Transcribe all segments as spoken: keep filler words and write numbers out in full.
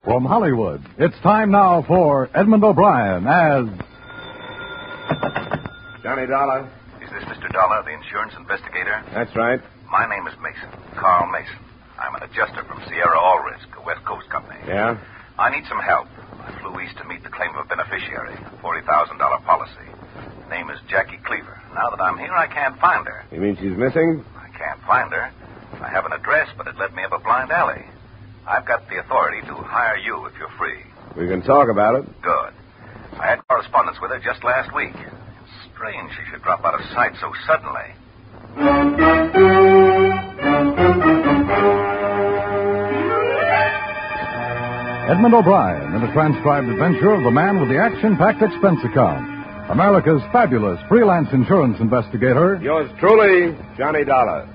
From Hollywood, it's time now for Edmund O'Brien as... Johnny Dollar. Is this Mister Dollar, the insurance investigator? That's right. My name is Mason, Carl Mason. I'm an adjuster from Sierra All Risk, a West Coast company. Yeah? I need some help. I flew east to meet the claim of a beneficiary, a forty thousand dollars policy. Her name is Jackie Cleaver. Now that I'm here, I can't find her. You mean she's missing? I can't find her. I have an address, but it led me up a blind alley. I've got the authority to hire you if you're free. We can talk about it. Good. I had correspondence with her just last week. It's strange she should drop out of sight so suddenly. Edmund O'Brien in a transcribed adventure of the man with the action-packed expense account. America's fabulous freelance insurance investigator. Yours truly, Johnny Dollar.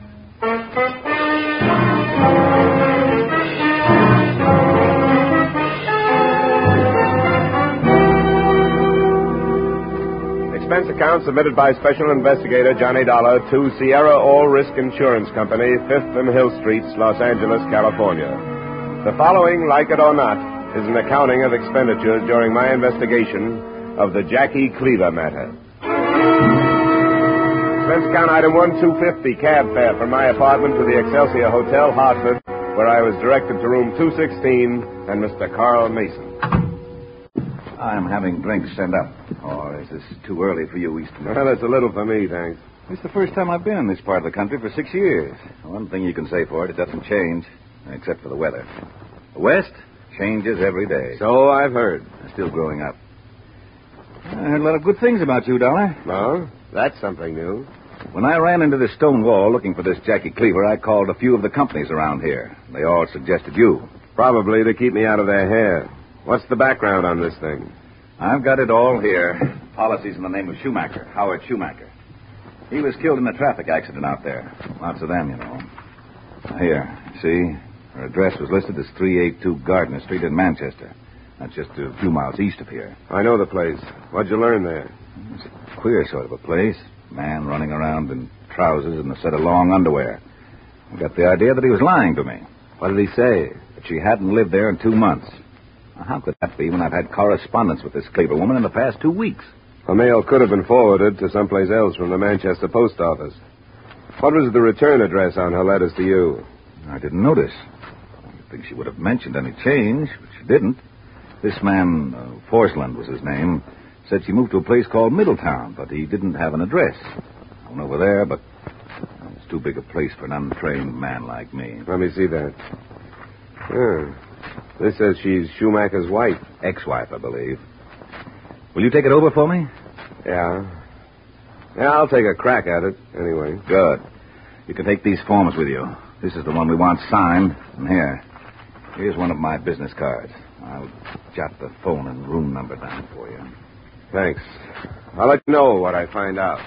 Expense account submitted by Special Investigator Johnny Dollar to Sierra All Risk Insurance Company, Fifth and Hill Streets, Los Angeles, California. The following, like it or not, is an accounting of expenditures during my investigation of the Jackie Cleaver matter. Expense account item one two fifty, cab fare from my apartment to the Excelsior Hotel, Hartford, where I was directed to room two sixteen and Mister Carl Mason. I'm having drinks sent up. Or is this too early for you, Easton? Well, it's a little for me, thanks. It's the first time I've been in this part of the country for six years. One thing you can say for it, it doesn't change, except for the weather. The West changes every day. So I've heard. I'm still growing up. I heard a lot of good things about you, Dollar. No? That's something new. When I ran into this stone wall looking for this Jackie Cleaver, I called a few of the companies around here. They all suggested you. Probably to keep me out of their hair. What's the background on this thing? I've got it all here. Policies in the name of Schumacher, Howard Schumacher. He was killed in a traffic accident out there. Lots of them, you know. Here, see? Her address was listed as three eighty-two Gardner Street in Manchester. That's just a few miles east of here. I know the place. What'd you learn there? It's a queer sort of a place. Man running around in trousers and a set of long underwear. I got the idea that he was lying to me. What did he say? That she hadn't lived there in two months. Now, how could that be when I've had correspondence with this Cleaver woman in the past two weeks? The mail could have been forwarded to someplace else from the Manchester post office. What was the return address on her letters to you? I didn't notice. I think she would have mentioned any change, but she didn't. This man, uh, Forsland was his name, said she moved to a place called Middletown, but he didn't have an address. I went over there, but well, it's too big a place for an untrained man like me. Let me see that. Yeah. This says she's Schumacher's wife. Ex-wife, I believe. Will you take it over for me? Yeah. Yeah, I'll take a crack at it, anyway. Good. You can take these forms with you. This is the one we want signed. And here. Here's one of my business cards. I'll jot the phone and room number down for you. Thanks. I'll let you know what I find out.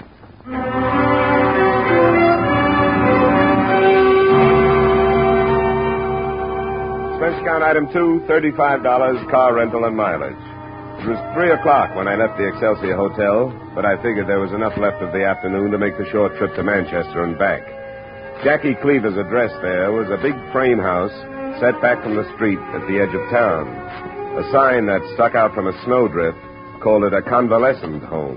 Expense account item two, thirty-five dollars, car rental and mileage. It was three o'clock when I left the Excelsior Hotel, but I figured there was enough left of the afternoon to make the short trip to Manchester and back. Jackie Cleaver's address there was a big frame house set back from the street at the edge of town. A sign that stuck out from a snowdrift called it a convalescent home.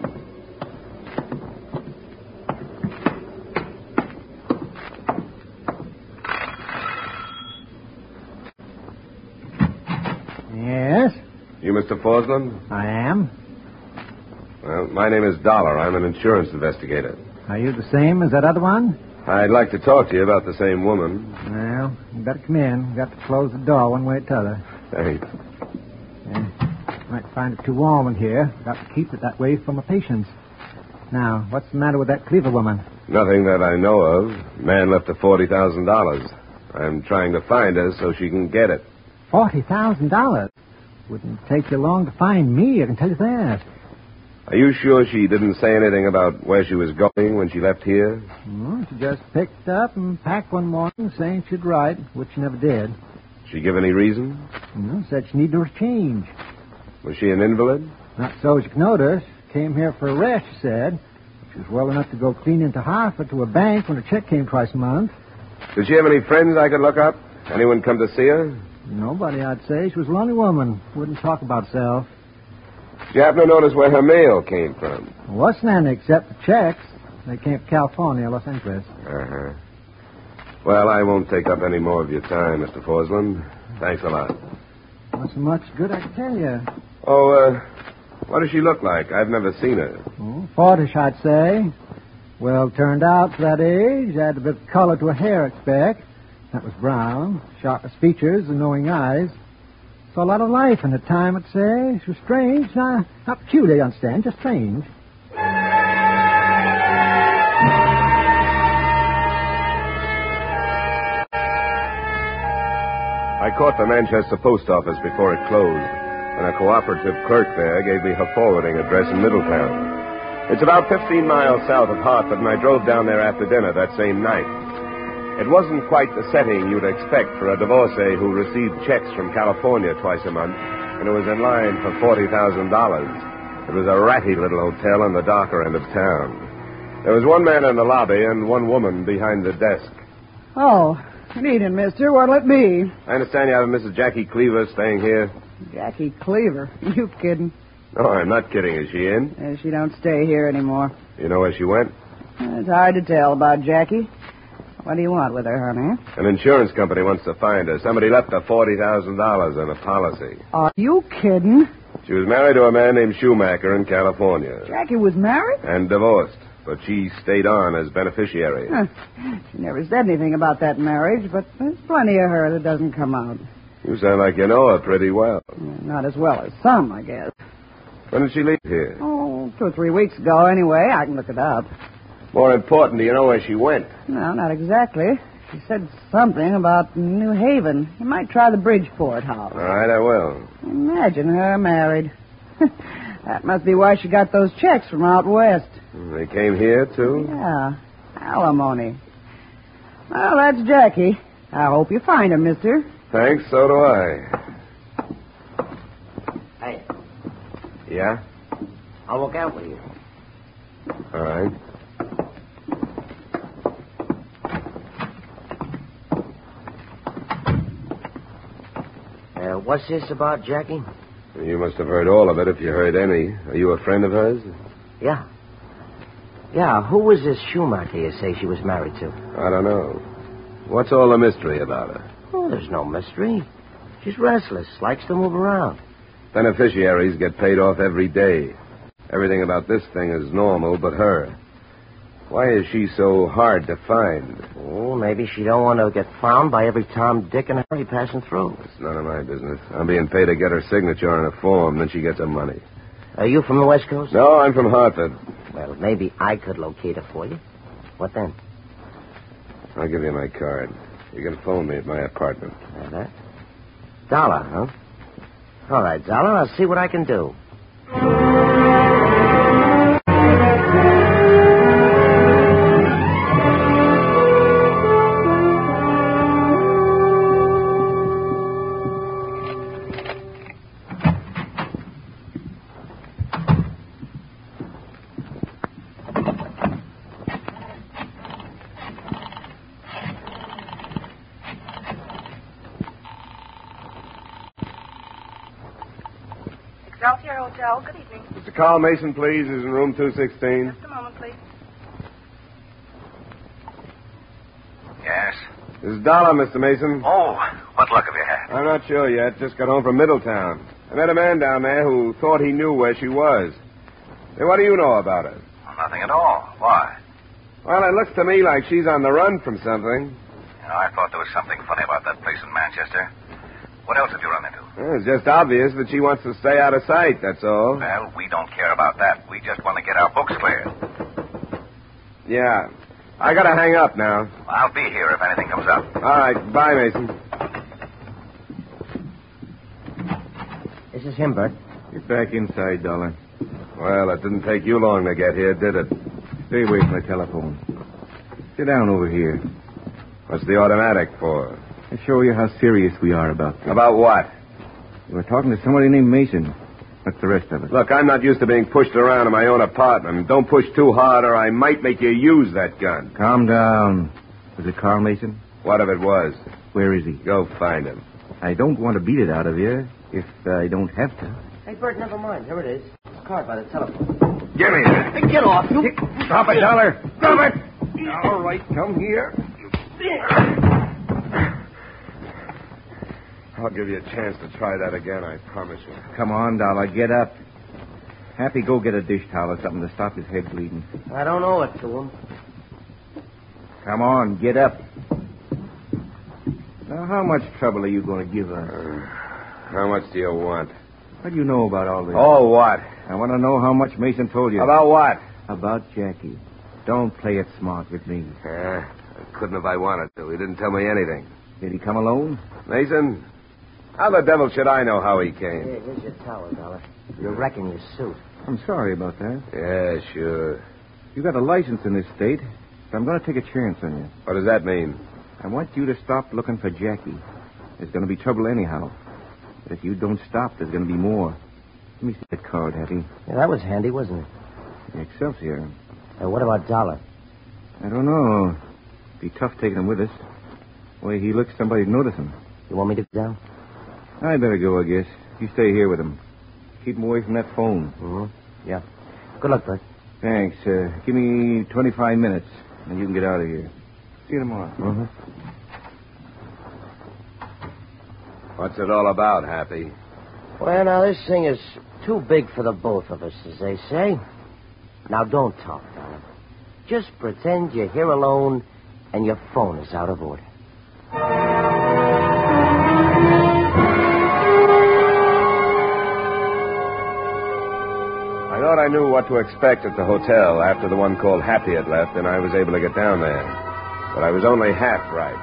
Yes? You Mister Forsland? I am. Well, my name is Dollar. I'm an insurance investigator. Are you the same as that other one? I'd like to talk to you about the same woman. Well, you better come in. We've got to close the door one way or t'other. Thanks. Yeah. Might find it too warm in here. Got to keep it that way for my patients. Now, what's the matter with that Cleaver woman? Nothing that I know of. Man left her forty thousand dollars. I'm trying to find her so she can get it. forty thousand dollars? Wouldn't take you long to find me, I can tell you that. Are you sure she didn't say anything about where she was going when she left here? Well, she just picked up and packed one morning saying she'd write, which she never did. She give any reason? Well, said she needed a change. Was she an invalid? Not so as you can notice. Came here for a rest, she said. She was well enough to go clean into Hartford to a bank when a check came twice a month. Did she have any friends I could look up? Anyone come to see her? Nobody, I'd say. She was a lonely woman. Wouldn't talk about herself. Did you happen to notice where her mail came from? Wasn't any except the checks. They came from California, Los Angeles. Uh-huh. Well, I won't take up any more of your time, Mister Forsland. Thanks a lot. Not so much good, I can tell you. Oh, uh, what does she look like? I've never seen her. Oh, fortish, I'd say. Well turned out for that age. Had a bit of color to her hair, I expect. That was brown. Sharpest features and knowing eyes. Saw a lot of life in the time, I'd say. She was strange. Not, not peculiar, you understand. Just strange. I caught the Manchester post office before it closed, and a cooperative clerk there gave me her forwarding address in Middletown. It's about fifteen miles south of Hartford, and I drove down there after dinner that same night. It wasn't quite the setting you'd expect for a divorcee who received checks from California twice a month, and who was in line for forty thousand dollars. It was a ratty little hotel on the darker end of town. There was one man in the lobby and one woman behind the desk. Oh, good evening, mister. What'll it be? I understand you have a Missus Jackie Cleaver staying here. Jackie Cleaver. You kidding? No, I'm not kidding. Is she in? Uh, she don't stay here anymore. You know where she went? Uh, it's hard to tell about Jackie. What do you want with her, honey? An insurance company wants to find her. Somebody left her forty thousand dollars on a policy. Are you kidding? She was married to a man named Schumacher in California. Jackie was married? And divorced. But she stayed on as beneficiary. Huh. She never said anything about that marriage, but there's plenty of her that doesn't come out. You sound like you know her pretty well. Not as well as some, I guess. When did she leave here? Oh, two or three weeks ago, anyway. I can look it up. More important, do you know where she went? No, not exactly. She said something about New Haven. You might try the Bridgeport house. All right, I will. Imagine her married. That must be why she got those checks from out west. They came here, too? Yeah, alimony. Well, that's Jackie. I hope you find her, mister. Thanks, so do I. Hey, Yeah? I'll look out with you. All right. Uh, what's this about, Jackie? You must have heard all of it if you heard any. Are you a friend of hers? Yeah. Yeah, who was this Schumacher you say she was married to? I don't know. What's all the mystery about her? Oh, there's no mystery. She's restless, likes to move around. Beneficiaries get paid off every day. Everything about this thing is normal but her. Why is she so hard to find? Oh, maybe she don't want to get found by every Tom, Dick, and Harry passing through. It's none of my business. I'm being paid to get her signature on a form, then she gets her money. Are you from the West Coast? No, I'm from Hartford. Well, maybe I could locate her for you. What then? I'll give you my card. You can phone me at my apartment. Uh, that? Dollar, huh? All right, Dollar, I'll see what I can do. Excelsior Hotel, good evening. Mister Carl Mason, please, is in room two sixteen. Just a moment, please. Yes? This is Dollar, Mister Mason. Oh, what luck have you had? I'm not sure yet. Just got home from Middletown. I met a man down there who thought he knew where she was. Hey, what do you know about her? Well, nothing at all. Why? Well, it looks to me like she's on the run from something. You know, I thought there was something funny about that place in Manchester. What else did you run into? Well, it's just obvious that she wants to stay out of sight, that's all. Well, we don't care about that. We just want to get our books cleared. Yeah. I gotta hang up now. I'll be here if anything comes up. All right. Bye, Mason. This is him, Bert. Get back inside, Dollar. Well, it didn't take you long to get here, did it? Stay away from the telephone. Sit down over here. What's the automatic for? I'll show you how serious we are about this. About what? You were talking to somebody named Mason. What's the rest of it? Look, I'm not used to being pushed around in my own apartment. Don't push too hard or I might make you use that gun. Calm down. Was it Carl Mason? What if it was? Where is he? Go find him. I don't want to beat it out of you if I don't have to. Hey, Bert, never mind. Here it is. It's a card by the telephone. Give me that. Hey, get off, you. Stop it, Dollar. Stop it. All right, come here. I'll give you a chance to try that again, I promise you. Come on, Dollar, get up. Happy, go get a dish towel or something to stop his head bleeding. I don't owe it to him. Come on, get up. Now, how much trouble are you going to give us? Uh, how much do you want? What do you know about all this? Oh, what? I want to know how much Mason told you. About what? About Jackie. Don't play it smart with me. Uh, I couldn't if I wanted to. He didn't tell me anything. Did he come alone? Mason, how the devil should I know how he came? Here, here's your towel, Dollar. You're wrecking your suit. I'm sorry about that. Yeah, sure. You got a license in this state, so I'm going to take a chance on you. What does that mean? I want you to stop looking for Jackie. There's going to be trouble anyhow. But if you don't stop, there's going to be more. Let me see that card, Happy. Yeah, that was handy, wasn't it? The Excelsior. Uh, what about Dollar? I don't know. Be tough taking him with us. The way he looks, somebody'd notice him. You want me to go down? I better go, I guess. You stay here with him. Keep him away from that phone. Mm-hmm. Yeah. Good luck, Bert. Thanks. Uh, give me twenty-five minutes, and you can get out of here. See you tomorrow. Mm-hmm. What's it all about, Happy? Well, now, this thing is too big for the both of us, as they say. Now, don't talk, Dollar. Just pretend you're here alone and your phone is out of order. I thought I knew what to expect at the hotel after the one called Happy had left, and I was able to get down there. But I was only half right.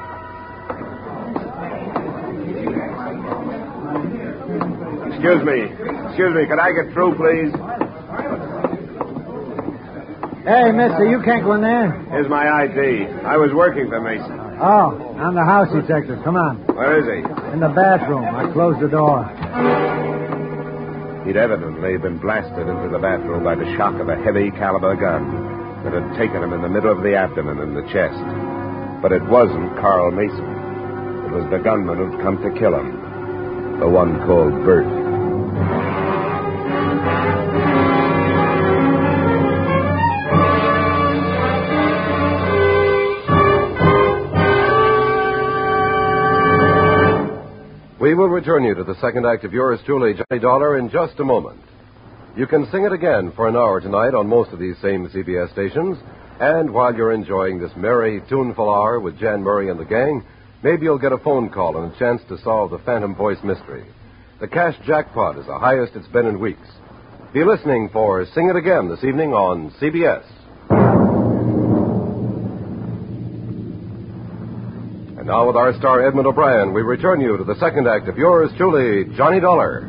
Excuse me. Excuse me. Could I get through, please? Hey, mister, you can't go in there. Here's my I D. I was working for Mason. Oh, I'm the house detective. Come on. Where is he? In the bathroom. I closed the door. He'd evidently been blasted into the bathroom by the shock of a heavy caliber gun that had taken him in the middle of the abdomen and the chest. But it wasn't Carl Mason. It was the gunman who'd come to kill him. The one called Bert. We will return you to the second act of yours truly, Johnny Dollar, in just a moment. You can sing it again for an hour tonight on most of these same C B S stations. And while you're enjoying this merry, tuneful hour with Jan Murray and the gang, maybe you'll get a phone call and a chance to solve the Phantom Voice mystery. The cash jackpot is the highest it's been in weeks. Be listening for Sing It Again this evening on C B S. And now with our star Edmund O'Brien, we return you to the second act of yours truly, Johnny Dollar.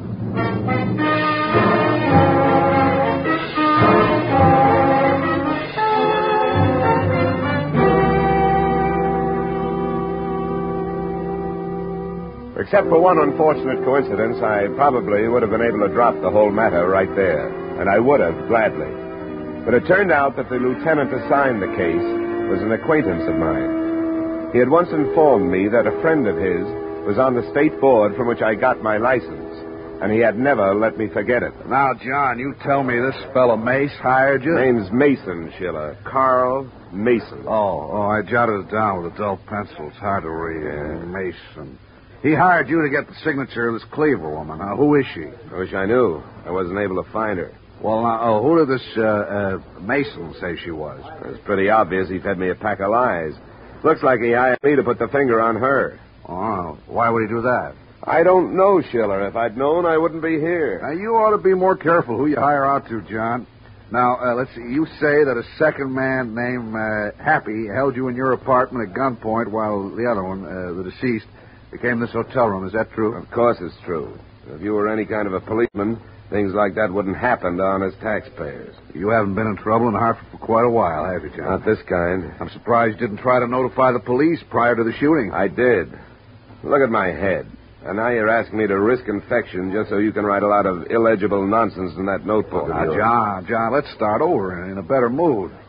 Except for one unfortunate coincidence, I probably would have been able to drop the whole matter right there. And I would have, gladly. But it turned out that the lieutenant assigned the case was an acquaintance of mine. He had once informed me that a friend of his was on the state board from which I got my license, and he had never let me forget it. Now, John, you tell me this fellow Mace hired you? Name's Mason, Schiller. Carl Mason. Oh, oh, I jotted it down with a dull pencil. It's hard to read. Yeah. Mason. He hired you to get the signature of this Cleaver woman. Now, who is she? I wish I knew. I wasn't able to find her. Well, now, oh, who did this uh, uh, Mason say she was? It was pretty obvious he fed me a pack of lies. Looks like he hired me to put the finger on her. Oh, why would he do that? I don't know, Schiller. If I'd known, I wouldn't be here. Now, you ought to be more careful who you hire out to, John. Now, uh, let's see. You say that a second man named uh, Happy held you in your apartment at gunpoint while the other one, uh, the deceased, became this hotel room. Is that true? Of course it's true. If you were any kind of a policeman, things like that wouldn't happen to honest taxpayers. You haven't been in trouble in Hartford for quite a while, have you, John? Not this kind. I'm surprised you didn't try to notify the police prior to the shooting. I did. Look at my head. And now you're asking me to risk infection just so you can write a lot of illegible nonsense in that notebook. Now, John, John, let's start over in a better mood.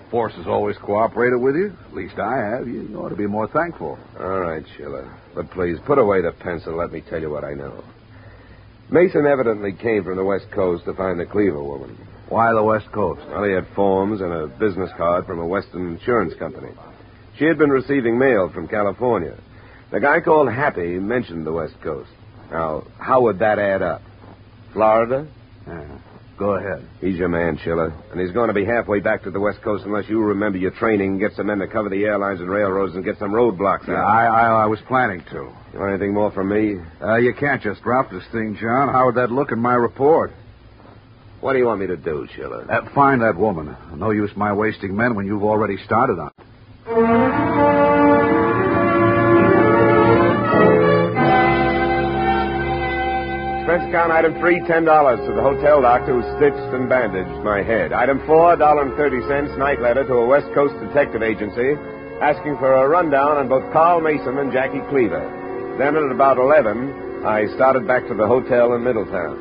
force has always cooperated with you. At least I have. You ought to be more thankful. All right, Schiller. But please, put away the pencil and let me tell you what I know. Mason evidently came from the West Coast to find the Cleaver woman. Why the West Coast? Well, he had forms and a business card from a Western insurance company. She had been receiving mail from California. The guy called Happy mentioned the West Coast. Now, how would that add up? Florida? Yeah. Go ahead. He's your man, Schiller. And he's going to be halfway back to the West Coast unless you remember your training and get some men to cover the airlines and railroads and get some roadblocks Yeah, out. I, I, I was planning to. You want anything more from me? Uh, you can't just drop this thing, John. How would that look in my report? What do you want me to do, Schiller? Uh, find that woman. No use my wasting men when you've already started on it. Expense account item three, ten dollars to the hotel doctor who stitched and bandaged my head. Item four, a dollar and thirty cents, night letter to a West Coast detective agency asking for a rundown on both Carl Mason and Jackie Cleaver. Then at about eleven, I started back to the hotel in Middletown.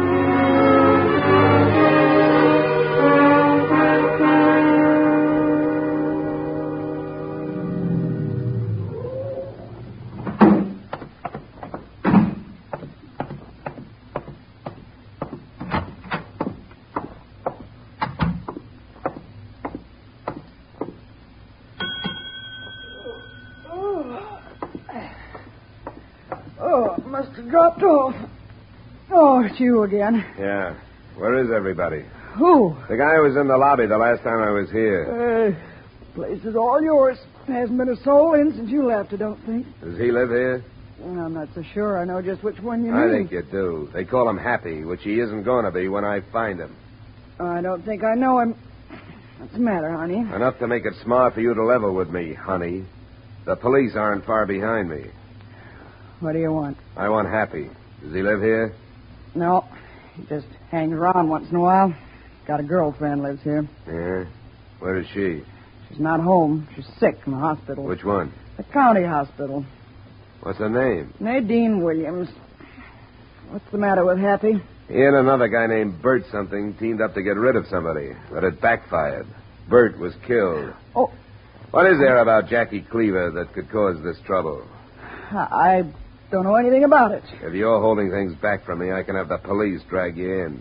Must have dropped off. Oh, it's you again. Yeah. Where is everybody? Who? The guy who was in the lobby the last time I was here. Uh, place is all yours. Hasn't been a soul in since you left, I don't think. Does he live here? Well, I'm not so sure I know just which one you I mean. think you do. They call him Happy, which he isn't going to be when I find him. I don't think I know him. What's the matter, honey? Enough to make it smart for you to level with me, honey. The police aren't far behind me. What do you want? I want Happy. Does he live here? No. He just hangs around once in a while. Got a girlfriend lives here. Yeah? Where is she? She's not home. She's sick in the hospital. Which one? The county hospital. What's her name? Nadine Williams. What's the matter with Happy? He and another guy named Bert something teamed up to get rid of somebody, but it backfired. Bert was killed. Oh. What is there about Jackie Cleaver that could cause this trouble? I don't know anything about it. If you're holding things back from me, I can have the police drag you in.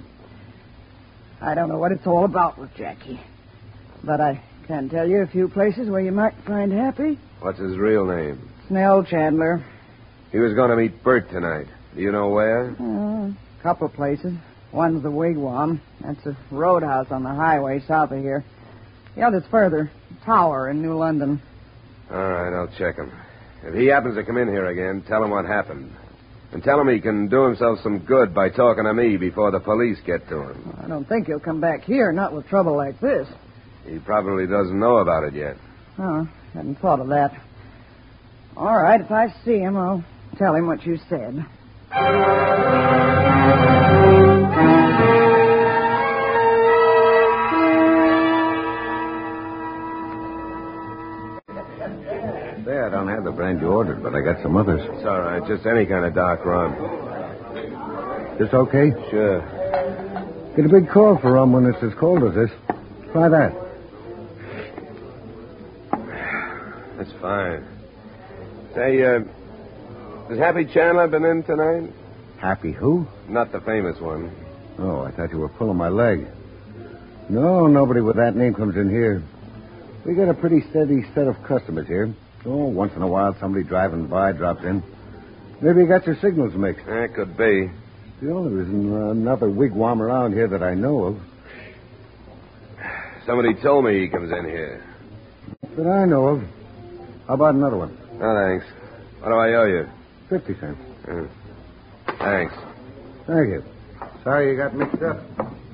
I don't know what it's all about with Jackie. But I can tell you a few places where you might find Happy. What's his real name? Snell Chandler. He was going to meet Bert tonight. Do you know where? Uh, a couple of places. One's the Wigwam. That's a roadhouse on the highway south of here. The other's further. Tower in New London. All right, I'll check him. If he happens to come in here again, tell him what happened. And tell him he can do himself some good by talking to me before the police get to him. Well, I don't think he'll come back here, not with trouble like this. He probably doesn't know about it yet. Oh, hadn't thought of that. All right, if I see him, I'll tell him what you said. There, I don't have the brand you ordered, but I got some others. It's all right. Just any kind of dark rum. This okay? Sure. Get a big call for rum when it's as cold as this. Try that. That's fine. Say, uh, has Happy Chandler been in tonight? Happy who? Not the famous one. Oh, I thought you were pulling my leg. No, nobody with that name comes in here. We got a pretty steady set of customers here. Oh, once in a while somebody driving by drops in. Maybe you got your signals mixed. That could be. Still, there isn't another wigwam around here that I know of. Somebody told me he comes in here. That I know of. How about another one? No, thanks. What do I owe you? Fifty cents. Uh, thanks. Thank you. Sorry you got mixed up.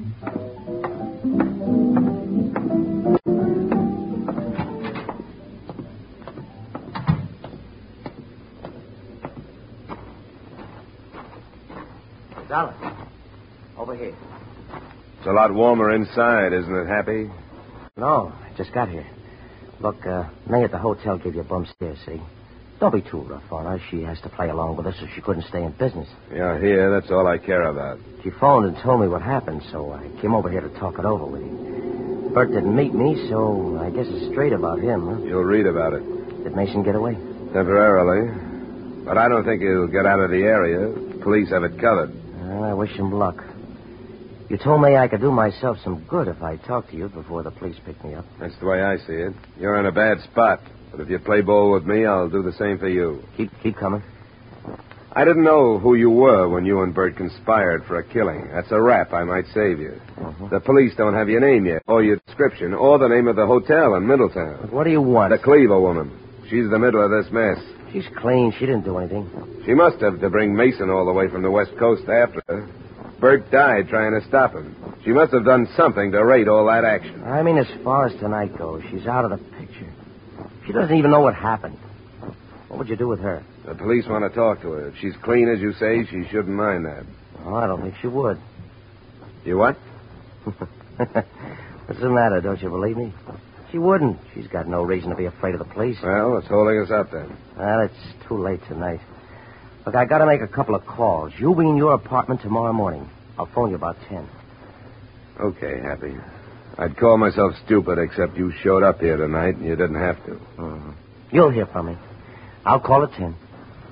Dollar. Over here. It's a lot warmer inside, isn't it, Happy? No, I just got here. Look, uh, May at the hotel gave you a bum stare, see? Don't be too rough on her. She has to play along with us or she couldn't stay in business. You're here. That's all I care about. She phoned and told me what happened, so I came over here to talk it over with you. Bert didn't meet me, so I guess it's straight about him, huh? You'll read about it. Did Mason get away? Temporarily. But I don't think he'll get out of the area. Police have it covered. Well, I wish him luck. You told me I could do myself some good if I talked to you before the police pick me up. That's the way I see it. You're in a bad spot. But if you play ball with me, I'll do the same for you. Keep keep coming. I didn't know who you were when you and Bert conspired for a killing. That's a rap I might save you. Uh-huh. The police don't have your name yet, or your description, or the name of the hotel in Middletown. But what do you want? The Cleaver woman. She's the middle of this mess. She's clean. She didn't do anything. She must have to bring Mason all the way from the West Coast after her. Bert died trying to stop him. She must have done something to rate all that action. I mean, as far as tonight goes, she's out of the picture. She doesn't even know what happened. What would you do with her? The police want to talk to her. If she's clean, as you say, she shouldn't mind that. Oh, I don't think she would. You what? What's the matter? Don't you believe me? She wouldn't. She's got no reason to be afraid of the police. Well, what's holding us up then? Well, it's too late tonight. Look, I got to make a couple of calls. You'll be in your apartment tomorrow morning. I'll phone you about ten. Okay, Happy. I'd call myself stupid, except you showed up here tonight and you didn't have to. Mm-hmm. You'll hear from me. I'll call at ten.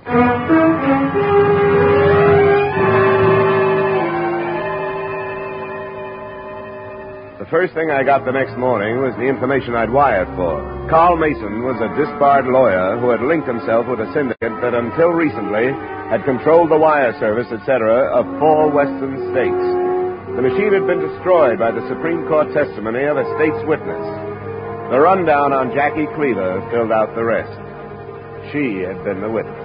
The first thing I got the next morning was the information I'd wired for. Carl Mason was a disbarred lawyer who had linked himself with a syndicate that until recently had controlled the wire service, et cetera, of four western states. The machine had been destroyed by the Supreme Court testimony of a state's witness. The rundown on Jackie Cleaver filled out the rest. She had been the witness.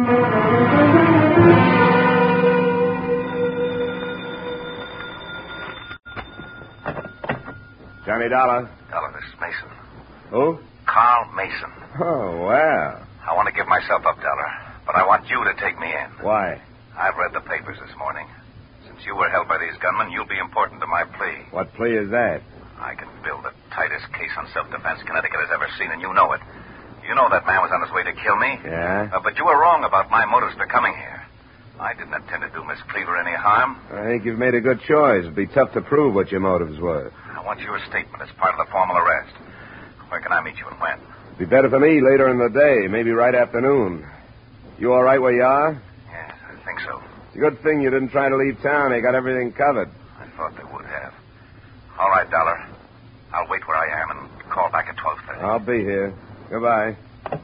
Johnny Dollar. Dollar, this is Mason. Who? Carl Mason. Oh, well. I want to give myself up, Dollar, but I want you to take me in. Why? I've read the papers this morning. Since you were held by these gunmen, you'll be important to my plea. What plea is that? I can build the tightest case on self-defense Connecticut has ever seen, and you know it. You know that man was on his way to kill me. Yeah? Uh, but you were wrong about my motives for coming here. I didn't intend to do Miss Cleaver any harm. I think you've made a good choice. It'd be tough to prove what your motives were. I want your statement as part of the formal arrest. Where can I meet you and when? It'd be better for me later in the day, maybe right afternoon. You all right where you are? Yes, I think so. It's a good thing you didn't try to leave town. They got everything covered. I thought they would have. All right, Dollar. I'll wait where I am and call back at twelve thirty. I'll be here. Goodbye.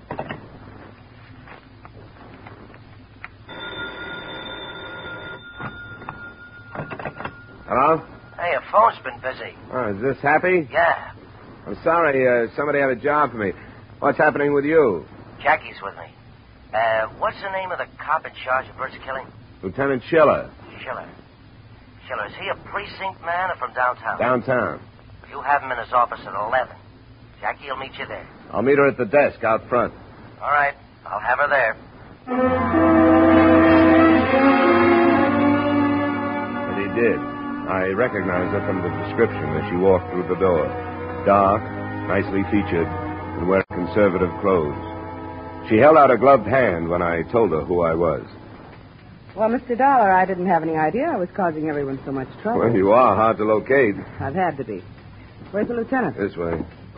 Hello? Hey, your phone's been busy. Oh, is this Happy? Yeah. I'm sorry. Uh, somebody had a job for me. What's happening with you? Jackie's with me. Uh, what's the name of the cop in charge of Bert's killing? Lieutenant Schiller. Schiller. Schiller, is he a precinct man or from downtown? Downtown. You have him in his office at eleven. Jackie will meet you there. I'll meet her at the desk out front. All right. I'll have her there. And he did. I recognized her from the description as she walked through the door. Dark, nicely featured, and wearing conservative clothes. She held out a gloved hand when I told her who I was. Well, Mister Dollar, I didn't have any idea I was causing everyone so much trouble. Well, you are hard to locate. I've had to be. Where's the lieutenant? This way.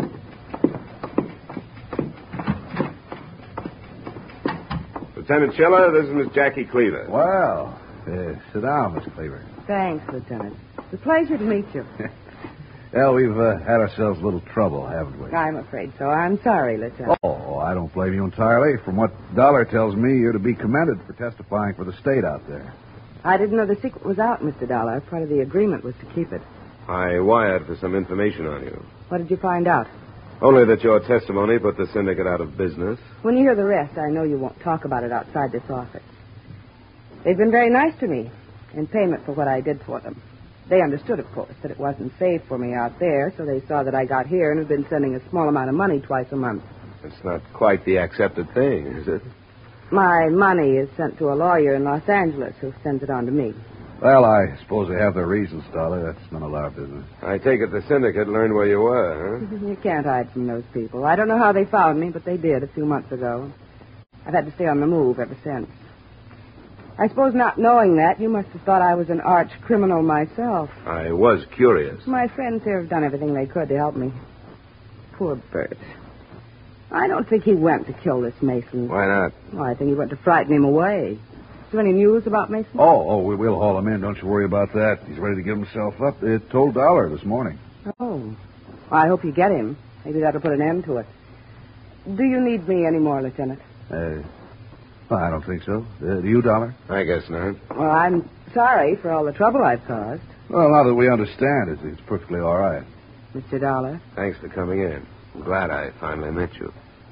Lieutenant Schiller, this is Miss Jackie Cleaver. Well, uh, sit down, Miss Cleaver. Thanks, Lieutenant. It's a pleasure to meet you. Well, we've uh, had ourselves a little trouble, haven't we? I'm afraid so. I'm sorry, Lieutenant. Oh, I don't blame you entirely. From what Dollar tells me, you're to be commended for testifying for the state out there. I didn't know the secret was out, Mister Dollar. Part of the agreement was to keep it. I wired for some information on you. What did you find out? Only that your testimony put the syndicate out of business. When you hear the rest, I know you won't talk about it outside this office. They've been very nice to me in payment for what I did for them. They understood, of course, that it wasn't safe for me out there, so they saw that I got here and have been sending a small amount of money twice a month. It's not quite the accepted thing, is it? My money is sent to a lawyer in Los Angeles who sends it on to me. Well, I suppose they have their reasons, Dollar. That's none of our business. I take it the syndicate learned where you were, huh? You can't hide from those people. I don't know how they found me, but they did a few months ago. I've had to stay on the move ever since. I suppose not knowing that, you must have thought I was an arch criminal myself. I was curious. My friends here have done everything they could to help me. Poor Bert. I don't think he went to kill this Mason. Why not? Well, I think he went to frighten him away. Is there any news about Mason? Oh, oh, we will haul him in. Don't you worry about that. He's ready to give himself up. It told Dollar this morning. Oh. Well, I hope you get him. Maybe that'll put an end to it. Do you need me anymore, Lieutenant? Uh, well, I don't think so. Uh, do you, Dollar? I guess not. Well, I'm sorry for all the trouble I've caused. Well, now that we understand, it's, it's perfectly all right. Mister Dollar? Thanks for coming in. I'm glad I finally met you.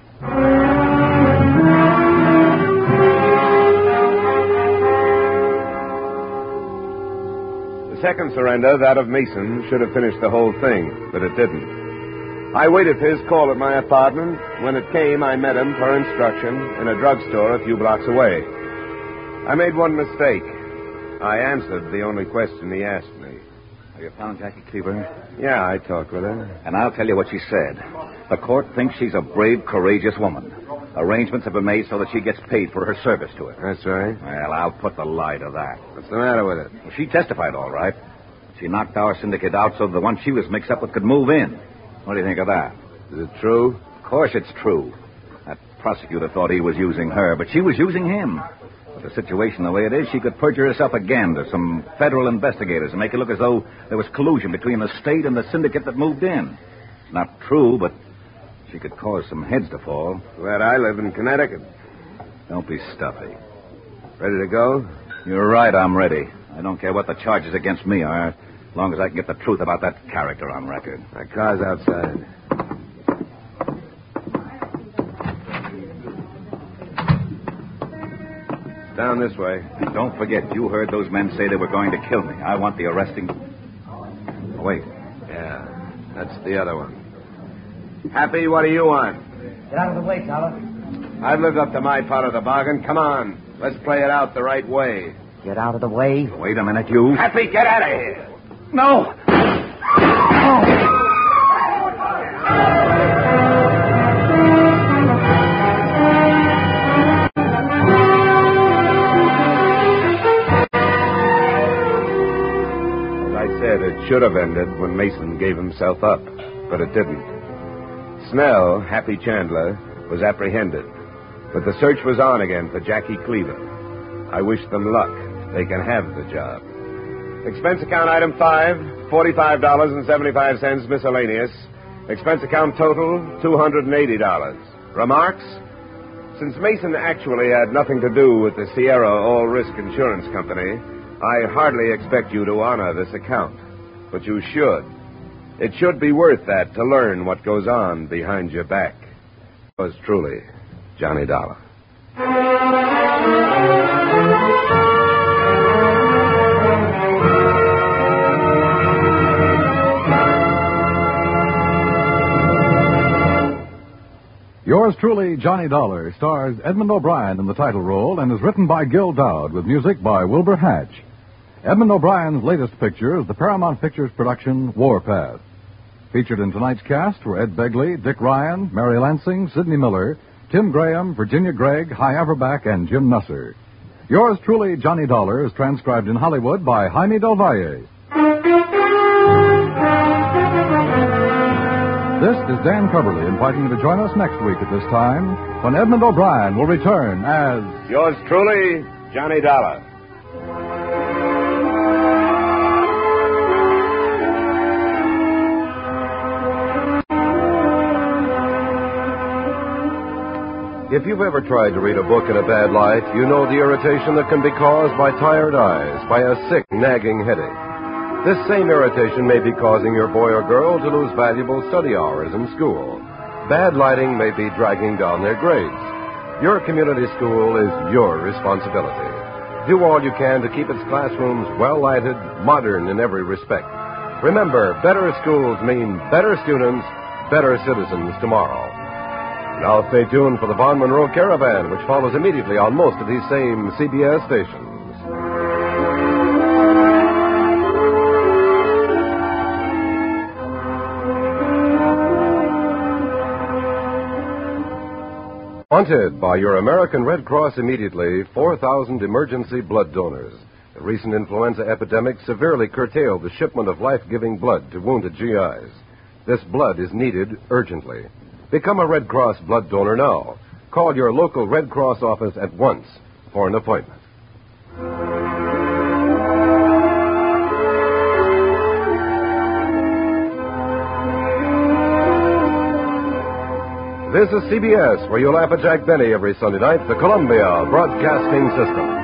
The second surrender, that of Mason, should have finished the whole thing, but it didn't. I waited for his call at my apartment. When it came, I met him for instruction in a drugstore a few blocks away. I made one mistake. I answered the only question he asked me. Have you found Jackie Cleaver? Yeah, I talked with her. And I'll tell you what she said. The court thinks she's a brave, courageous woman. Arrangements have been made so that she gets paid for her service to it. That's right. Well, I'll put the lie to that. What's the matter with it? Well, she testified all right. She knocked our syndicate out so the one she was mixed up with could move in. What do you think of that? Is it true? Of course it's true. That prosecutor thought he was using her, but she was using him. With the situation the way it is, she could perjure herself again to some federal investigators and make it look as though there was collusion between the state and the syndicate that moved in. It's not true, but she could cause some heads to fall. Glad I live in Connecticut. Don't be stuffy. Ready to go? You're right, I'm ready. I don't care what the charges against me are, as long as I can get the truth about that character on record. My car's outside. Down this way. And don't forget, you heard those men say they were going to kill me. I want the arresting... Oh, wait. Yeah, that's the other one. Happy, what do you want? Get out of the way, Dollar. I've lived up to my part of the bargain. Come on. Let's play it out the right way. Get out of the way. Wait a minute, you. Happy, get out of here. No! It should have ended when Mason gave himself up, but it didn't. Snell, Happy Chandler, was apprehended, but the search was on again for Jackie Cleaver. I wish them luck. They can have the job. Expense account item five, forty-five dollars and seventy-five cents miscellaneous. Expense account total, two hundred eighty dollars. Remarks? Since Mason actually had nothing to do with the Sierra All Risk Insurance Company, I hardly expect you to honor this account. But you should. It should be worth that to learn what goes on behind your back. Yours truly, Johnny Dollar. Yours truly, Johnny Dollar, stars Edmund O'Brien in the title role and is written by Gil Dowd with music by Wilbur Hatch. Edmund O'Brien's latest picture is the Paramount Pictures production Warpath. Featured in tonight's cast were Ed Begley, Dick Ryan, Mary Lansing, Sidney Miller, Tim Graham, Virginia Gregg, Hy Averback, and Jim Nusser. Yours truly, Johnny Dollar, is transcribed in Hollywood by Jaime Del Valle. This is Dan Coverly inviting you to join us next week at this time when Edmund O'Brien will return as... Yours truly, Johnny Dollar. If you've ever tried to read a book in a bad light, you know the irritation that can be caused by tired eyes, by a sick, nagging headache. This same irritation may be causing your boy or girl to lose valuable study hours in school. Bad lighting may be dragging down their grades. Your community school is your responsibility. Do all you can to keep its classrooms well-lighted, modern in every respect. Remember, better schools mean better students, better citizens tomorrow. Now stay tuned for the Von Monroe Caravan, which follows immediately on most of these same C B S stations. Wanted by your American Red Cross immediately, four thousand emergency blood donors. The recent influenza epidemic severely curtailed the shipment of life-giving blood to wounded G Is. This blood is needed urgently. Become a Red Cross blood donor now. Call your local Red Cross office at once for an appointment. This is C B S, where you laugh at Jack Benny every Sunday night, the Columbia Broadcasting System.